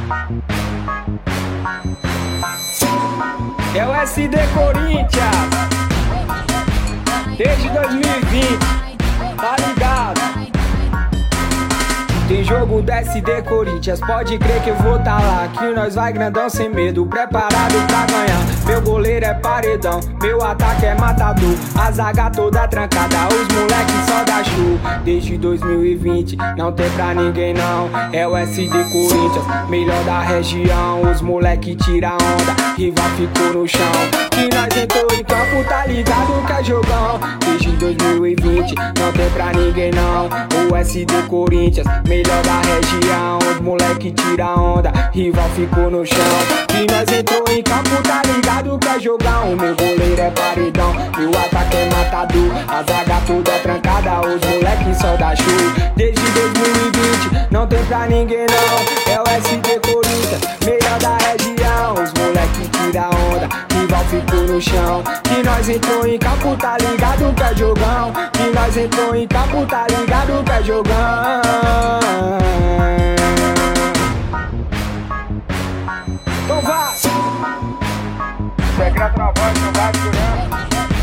É o SD Corinthians, desde 2020, tá ligado? Tem jogo do SD Corinthians, pode crer que eu vou tá lá. Que nós vai grandão sem medo, preparado pra ganhar. Meu goleiro é paredão, meu ataque é matador. A zaga toda trancada, os moleques só dá show. Desde 2020, não tem pra ninguém não. É o SD Corinthians, melhor da região. Os moleque tira onda, rival ficou no chão. Que nós entrou em campo, tá ligado que é jogão. Desde 2020, não tem pra ninguém não. O SD Corinthians, melhor da região. Os moleque tira onda, rival ficou no chão. Que nós entrou em campo, tá ligado que é jogão. Meu goleiro é paredão, meu ataque é matador. A zaga toda é trancada, os moleque só dá show. Desde 2020, não tem pra ninguém não. É o SD Corinthians, melhor da região. Os moleque tira onda, rival ficou no chão. Que nós entrou em campo, tá ligado que é jogão. Que nós entrou em campo, tá ligado que é jogão. Então vai! Secreto na voz, não vai segurando.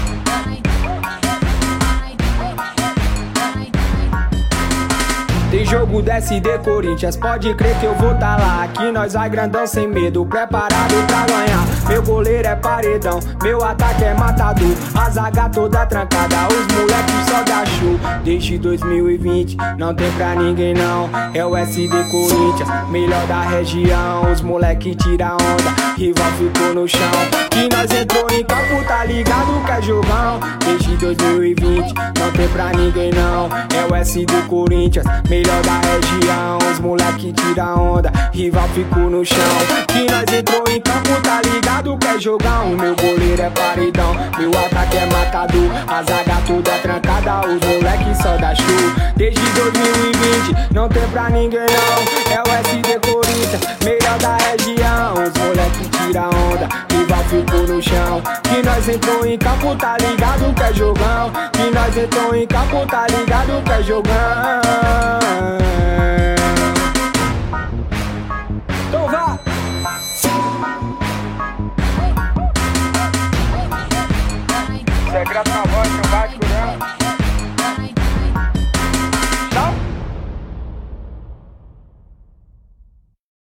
Tem jogo do SD Corinthians, pode crer que eu vou tá lá. Aqui nós vai grandão sem medo, preparado pra ganhar. Meu goleiro é paredão, meu ataque é matador. A zaga toda trancada, os moleques só dá show. Desde 2020, não tem pra ninguém não. É o SD Corinthians, melhor da região. Os moleque tira onda, rival ficou no chão. Que nós entrou em campo, tá ligado que é jogão. Desde 2020, não tem pra ninguém não. É o SD Corinthians, melhor da região. Os moleque tira onda, rival ficou no chão. Que nós entrou em campo, tá ligado que é jogão. Meu goleiro é paredão, meu ataque é matador. A zaga toda é trancada, os moleque só dá show. Desde 2020, não tem pra ninguém não. É o SD Corinthians, melhor da região. Os moleque tira onda, rival ficou no chão. Que nós entrou em campo, tá ligado que é jogão. Que nós entrou em campo, tá ligado que é jogão.